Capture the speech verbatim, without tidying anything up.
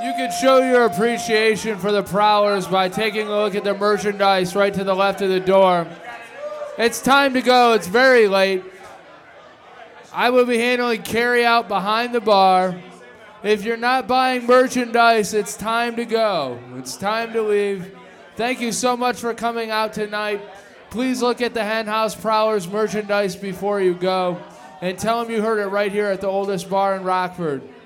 You can show your appreciation for the Prowlers by taking a look at the merchandise right to the left of the door. It's time to go. It's very late. I will be handling carry out behind the bar. If you're not buying merchandise, it's time to go. It's time to leave. Thank you so much for coming out tonight. Please look at the Henhouse Prowlers merchandise before you go, and tell them you heard it right here at the oldest bar in Rockford.